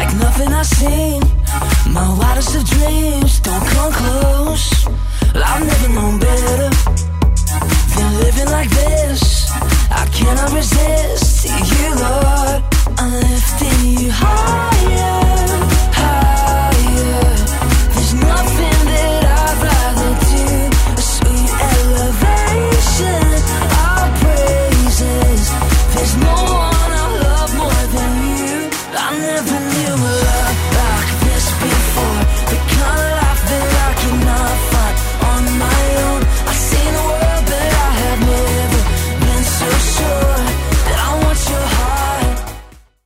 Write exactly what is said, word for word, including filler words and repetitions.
nothing I've seen. My wildest of dreams don't come close. I've never known better than living like this.